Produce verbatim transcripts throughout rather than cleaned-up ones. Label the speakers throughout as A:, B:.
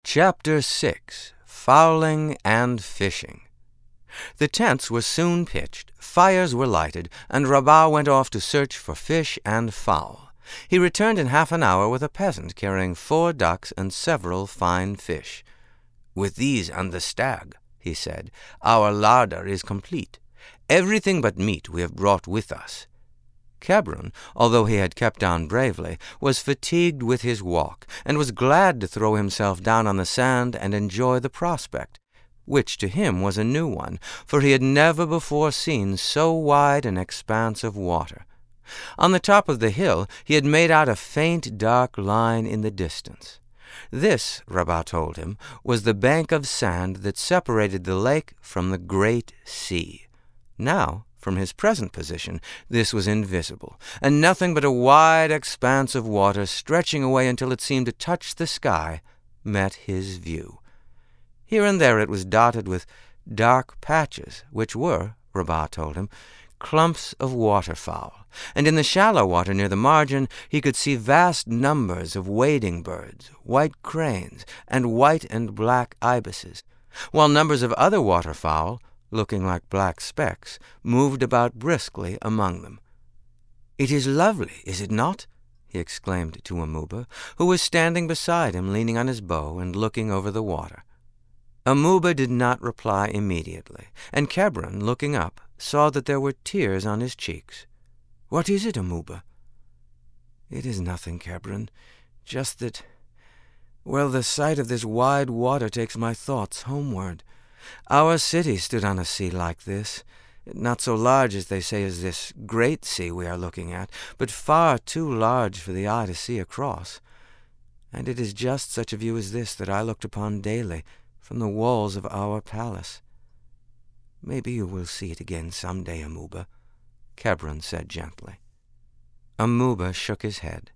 A: Chapter six. Fowling and Fishing. The tents were soon pitched, fires were lighted, and Rabbah went off to search for fish and fowl. He returned in half an hour with a peasant carrying four ducks and several fine fish. "With these and the stag," he said, "our larder is complete. Everything but meat we have brought with us." Kebrun, although he had kept on bravely, was fatigued with his walk, and was glad to throw himself down on the sand and enjoy the prospect, which to him was a new one, for he had never before seen so wide an expanse of water. On the top of the hill he had made out a faint dark line in the distance. This, Rabbah told him, was the bank of sand that separated the lake from the great sea. Now, from his present position, this was invisible, and nothing but a wide expanse of water, stretching away until it seemed to touch the sky, met his view. Here and there it was dotted with dark patches, which were, Rabbah told him, clumps of waterfowl, and in the shallow water near the margin he could see vast numbers of wading birds, white cranes, and white and black ibises, while numbers of other waterfowl, looking like black specks, moved about briskly among them. "It is lovely, is it not?" he exclaimed to Amuba, who was standing beside him leaning on his bow and looking over the water. Amuba did not reply immediately, and Kebrun, looking up, saw that there were tears on his cheeks. "What is it, Amuba?" "It is nothing, Kebrun, just that, well, the sight of this wide water takes my thoughts homeward. Our city stood on a sea like this, not so large as they say as this great sea we are looking at, but far too large for the eye to see across. And it is just such a view as this that I looked upon daily from the walls of our palace. Maybe you will see it again some day, Amuba," Kebrun said gently. Amuba shook his head.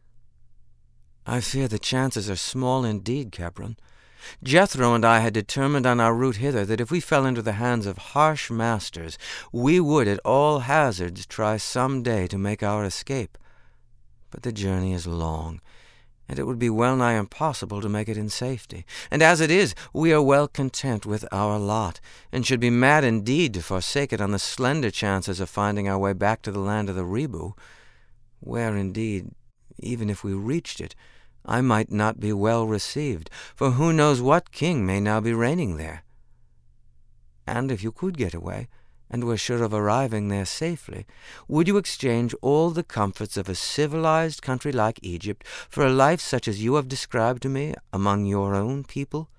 A: "I fear the chances are small indeed, Kebrun. Jethro and I had determined on our route hither that if we fell into the hands of harsh masters, we would at all hazards try some day to make our escape. But the journey is long, and it would be well nigh impossible to make it in safety. And as it is, we are well content with our lot, and should be mad indeed to forsake it on the slender chances of finding our way back to the land of the Rebu, where, indeed, even if we reached it, I might not be well received, for who knows what king may now be reigning there. And if you could get away, and were sure of arriving there safely, would you exchange all the comforts of a civilized country like Egypt for a life such as you have described to me among your own people?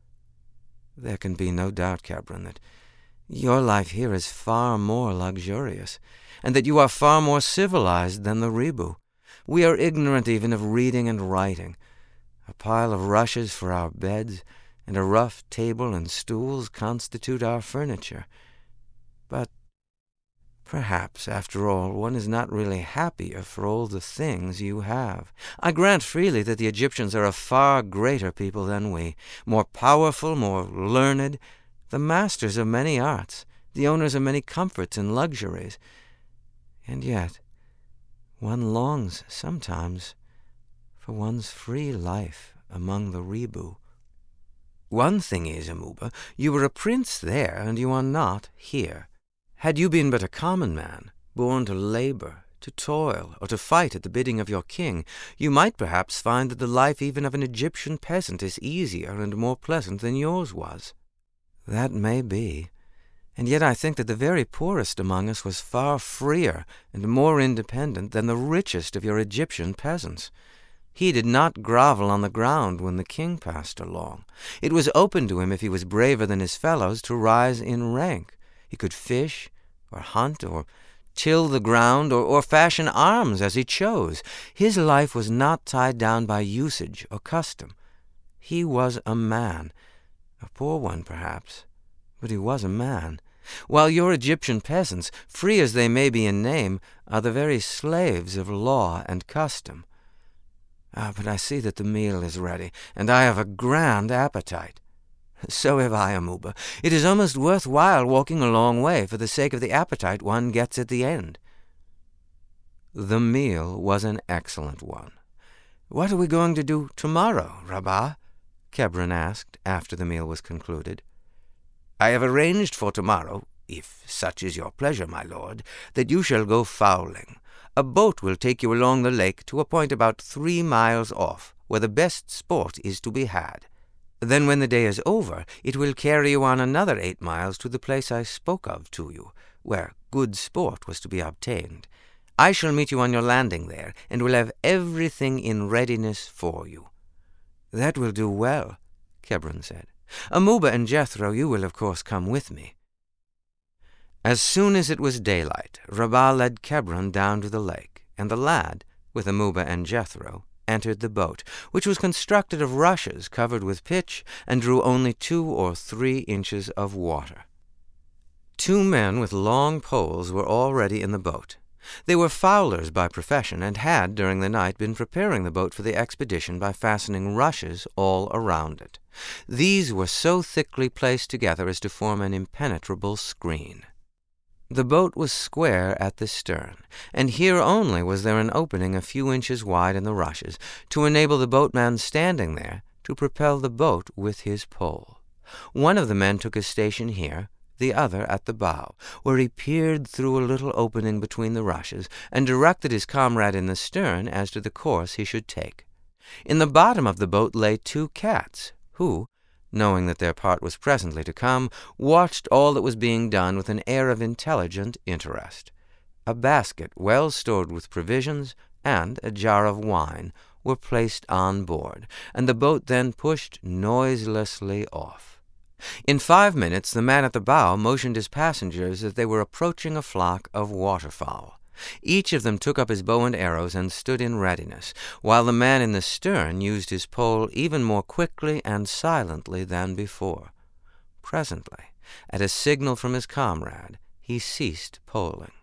A: There can be no doubt, Kebrun, that your life here is far more luxurious, and that you are far more civilized than the Rebu. We are ignorant even of reading and writing. A pile of rushes for our beds, and a rough table and stools constitute our furniture. But perhaps, after all, one is not really happier for all the things you have. I grant freely that the Egyptians are a far greater people than we, more powerful, more learned, the masters of many arts, the owners of many comforts and luxuries. And yet, one longs sometimes for one's free life among the Rebu. One thing is, Amuba, you were a prince there, and you are not here. Had you been but a common man, born to labor, to toil, or to fight at the bidding of your king, you might perhaps find that the life even of an Egyptian peasant is easier and more pleasant than yours was. That may be. And yet I think that the very poorest among us was far freer and more independent than the richest of your Egyptian peasants. He did not grovel on the ground when the king passed along. It was open to him, if he was braver than his fellows, to rise in rank. He could fish, or hunt, or till the ground, or, or fashion arms as he chose. His life was not tied down by usage or custom. He was a man, a poor one perhaps, but he was a man, while your Egyptian peasants, free as they may be in name, are the very slaves of law and custom. Ah, but I see that the meal is ready, and I have a grand appetite. So have I, Amuba. It is almost worth while walking a long way for the sake of the appetite one gets at the end. The meal was an excellent one. "What are we going to do tomorrow, Rabbah?" Kebron asked after the meal was concluded. "I have arranged for tomorrow, if such is your pleasure, my lord, that you shall go fowling. A boat will take you along the lake to a point about three miles off, where the best sport is to be had. Then when the day is over, it will carry you on another eight miles to the place I spoke of to you, where good sport was to be obtained. I shall meet you on your landing there, and will have everything in readiness for you." "That will do well," Kebron said. "Amuba and Jethro, you will of course come with me." As soon as it was daylight, Rabbah led Kebron down to the lake, and the lad, with Amuba and Jethro, entered the boat, which was constructed of rushes covered with pitch and drew only two or three inches of water. Two men with long poles were already in the boat. They were fowlers by profession, and had, during the night, been preparing the boat for the expedition by fastening rushes all around it. These were so thickly placed together as to form an impenetrable screen. The boat was square at the stern, and here only was there an opening a few inches wide in the rushes, to enable the boatman standing there to propel the boat with his pole. One of the men took his station here, the other at the bow, where he peered through a little opening between the rushes, and directed his comrade in the stern as to the course he should take. In the bottom of the boat lay two cats, who, knowing that their part was presently to come, watched all that was being done with an air of intelligent interest. A basket well stored with provisions and a jar of wine were placed on board, and the boat then pushed noiselessly off. In five minutes the man at the bow motioned his passengers that they were approaching a flock of waterfowl. Each of them took up his bow and arrows and stood in readiness, while the man in the stern used his pole even more quickly and silently than before. Presently, at a signal from his comrade, he ceased poling.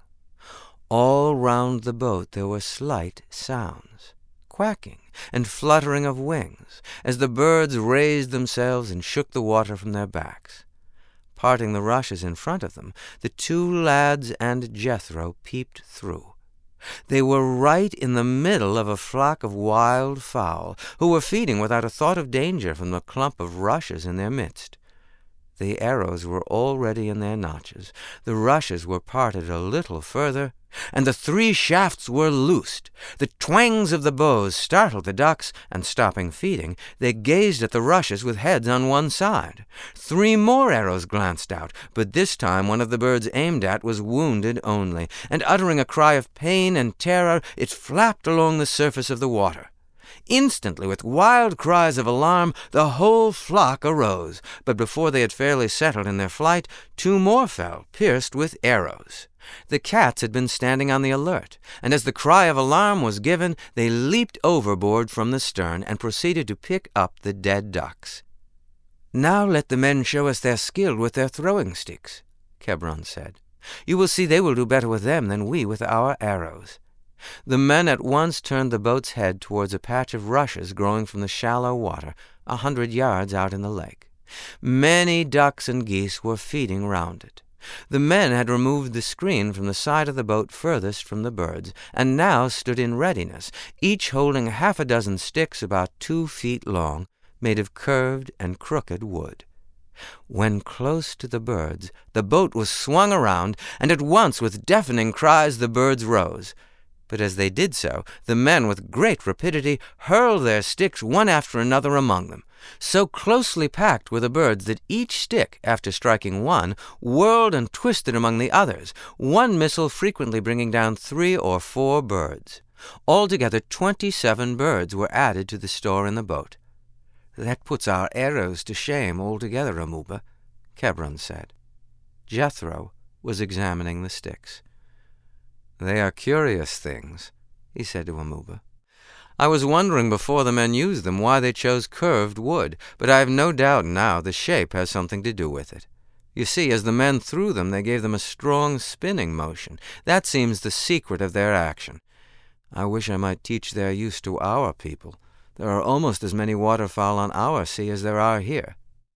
A: All round the boat there were slight sounds, quacking and fluttering of wings, as the birds raised themselves and shook the water from their backs. Parting the rushes in front of them, the two lads and Jethro peeped through. They were right in the middle of a flock of wild fowl, who were feeding without a thought of danger from the clump of rushes in their midst. The arrows were already in their notches, the rushes were parted a little further, and the three shafts were loosed. The twangs of the bows startled the ducks, and stopping feeding, they gazed at the rushes with heads on one side. Three more arrows glanced out, but this time one of the birds aimed at was wounded only, and uttering a cry of pain and terror, it flapped along the surface of the water. Instantly, with wild cries of alarm, the whole flock arose, but before they had fairly settled in their flight, two more fell, pierced with arrows. The cats had been standing on the alert, and as the cry of alarm was given, they leaped overboard from the stern and proceeded to pick up the dead ducks. "Now let the men show us their skill with their throwing sticks," Kebron said. "You will see they will do better with them than we with our arrows." The men at once turned the boat's head towards a patch of rushes growing from the shallow water a hundred yards out in the lake. Many ducks and geese were feeding round it. The men had removed the screen from the side of the boat furthest from the birds, and now stood in readiness, each holding half a dozen sticks about two feet long, made of curved and crooked wood. When close to the birds, the boat was swung around, and at once with deafening cries the birds rose. But as they did so, the men with great rapidity hurled their sticks one after another among them. So closely packed were the birds that each stick, after striking one, whirled and twisted among the others, one missile frequently bringing down three or four birds. Altogether twenty-seven birds were added to the store in the boat. "That puts our arrows to shame altogether, Amuba," Kebron said. Jethro was examining the sticks. "They are curious things," he said to Amuba. "I was wondering before the men used them why they chose curved wood, but I have no doubt now the shape has something to do with it. You see, as the men threw them, they gave them a strong spinning motion. That seems the secret of their action. I wish I might teach their use to our people. There are almost as many waterfowl on our sea as there are here."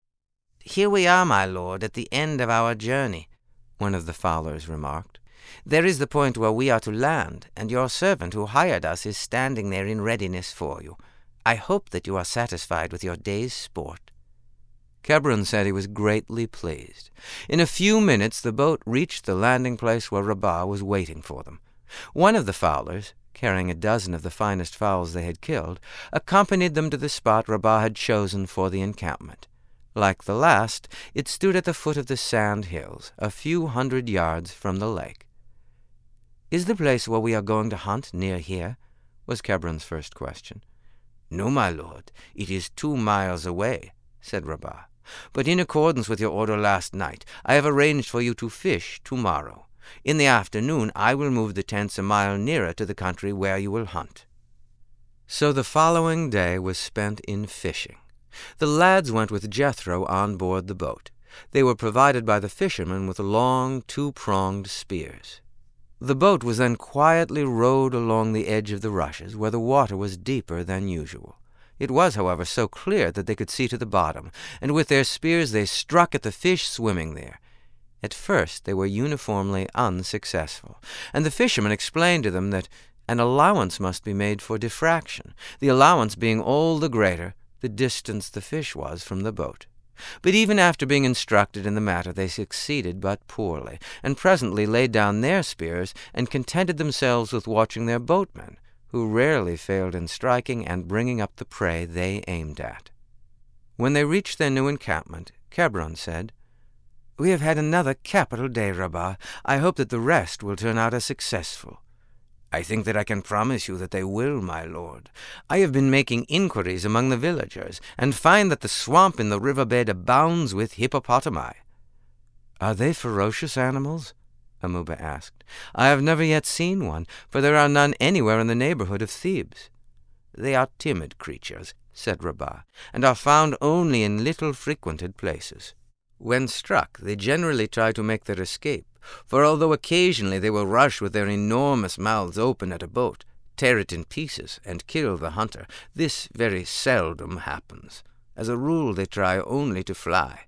A: "Here we are, my lord, at the end of our journey," one of the fowlers remarked. "There is the point where we are to land, and your servant who hired us is standing there in readiness for you. I hope that you are satisfied with your day's sport." Kebron said he was greatly pleased. In a few minutes the boat reached the landing place where Rabbah was waiting for them. One of the fowlers, carrying a dozen of the finest fowls they had killed, accompanied them to the spot Rabbah had chosen for the encampment. Like the last, it stood at the foot of the sand hills, a few hundred yards from the lake. "Is the place where we are going to hunt near here?" was Kebron's first question. "No, my lord, it is two miles away," said Rabbah. "But in accordance with your order last night, I have arranged for you to fish tomorrow. In the afternoon I will move the tents a mile nearer to the country where you will hunt." So the following day was spent in fishing. The lads went with Jethro on board the boat. They were provided by the fishermen with long, two-pronged spears. The boat was then quietly rowed along the edge of the rushes, where the water was deeper than usual. It was, however, so clear that they could see to the bottom, and with their spears they struck at the fish swimming there. At first they were uniformly unsuccessful, and the fishermen explained to them that an allowance must be made for diffraction, the allowance being all the greater the distance the fish was from the boat. But even after being instructed in the matter they succeeded but poorly, and presently laid down their spears and contented themselves with watching their boatmen, who rarely failed in striking and bringing up the prey they aimed at. When they reached their new encampment, Kebron said, "We have had another capital day, Rabbah. I hope that the rest will turn out as successful." "I think that I can promise you that they will, my lord. I have been making inquiries among the villagers, and find that the swamp in the riverbed abounds with hippopotami." "Are they ferocious animals?" Amuba asked. "I have never yet seen one, for there are none anywhere in the neighborhood of Thebes." "They are timid creatures," said Rabbah, "and are found only in little frequented places. When struck, they generally try to make their escape, for although occasionally they will rush with their enormous mouths open at a boat, tear it in pieces, and kill the hunter, this very seldom happens. As a rule they try only to fly."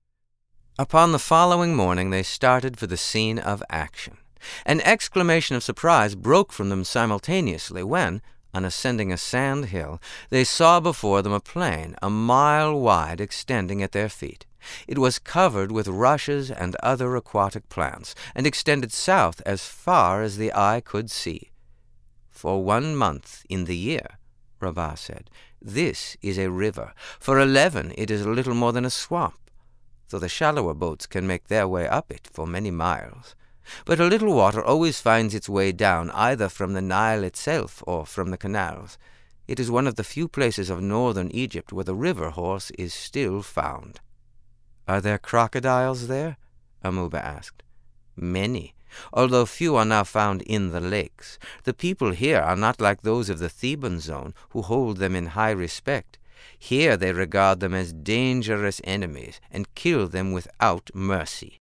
A: Upon the following morning they started for the scene of action. An exclamation of surprise broke from them simultaneously when, on ascending a sand hill, they saw before them a plain a mile wide extending at their feet. It was covered with rushes and other aquatic plants, and extended south as far as the eye could see. "For one month in the year," Rabbah said, "this is a river. For eleven it is little more than a swamp, though the shallower boats can make their way up it for many miles. But a little water always finds its way down, either from the Nile itself or from the canals. It is one of the few places of northern Egypt where the river horse is still found." "Are there crocodiles there?" Amuba asked. "Many, although few are now found in the lakes. The people here are not like those of the Theban zone, who hold them in high respect. Here they regard them as dangerous enemies and kill them without mercy."